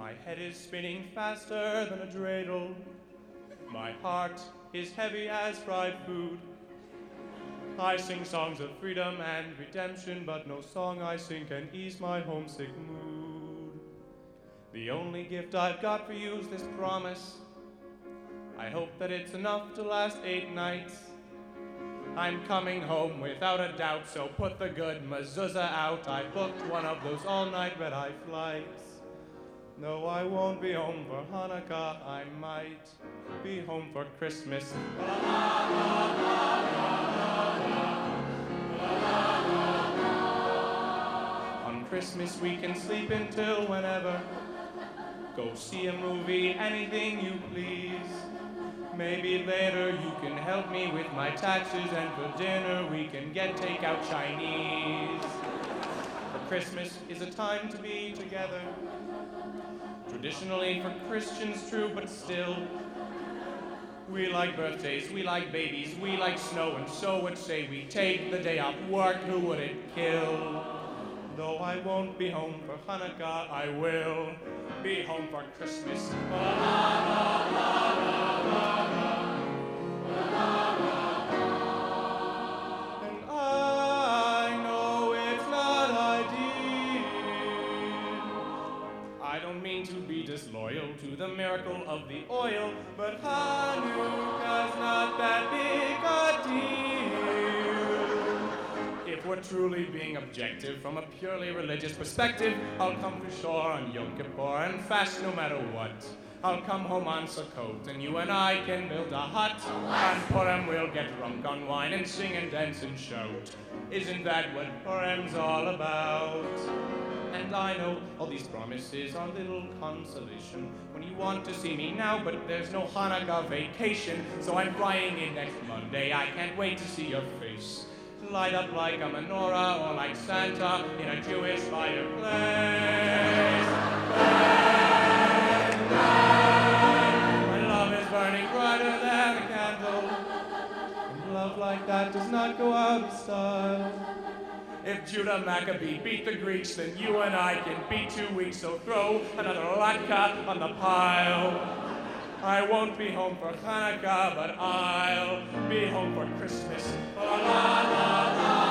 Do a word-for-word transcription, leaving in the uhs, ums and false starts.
My head is spinning faster than a dreidel. My heart is heavy as fried food. I sing songs of freedom and redemption, but no song I sing can ease my homesick mood. The only gift I've got for you is this promise. I hope that it's enough to last eight nights. I'm coming home without a doubt, so put the good mezuzah out. I booked one of those all-night red-eye flights. No, I won't be home for Hanukkah. I might be home for Christmas. On Christmas we can sleep until whenever. Go see a movie, anything you please. Maybe later you can help me with my taxes, and for dinner we can get takeout Chinese. For Christmas is a time to be together. Traditionally for Christians, true, but still. We like birthdays, we like babies, we like snow, and so would say we take the day off work, who would it kill? Though I won't be home for Hanukkah, I will be home for Christmas. La, la, la, la, la, la. And I know it's not ideal. I don't mean to be disloyal to the miracle of the oil, but Hanukkah's not that big a deal. If we're truly being objective from a purely religious perspective, I'll come to shore on Yom Kippur and fast no matter what. I'll come home on Sukkot, and you and I can build a hut. On Purim we'll get drunk on wine and sing and dance and shout. Isn't that what Purim's all about? And I know all these promises are little consolation when you want to see me now, but there's no Hanukkah vacation, so I'm flying in next Monday. I can't wait to see your face. Light up like a menorah or like Santa in a Jewish fireplace. My love is burning brighter than a candle, and love like that does not go out of style. If Judah Maccabee beat the Greeks, then you and I can beat two weeks, so throw another latke on the pile. I won't be home for Hanukkah, but I'll be home for Christmas. La, la, la, la.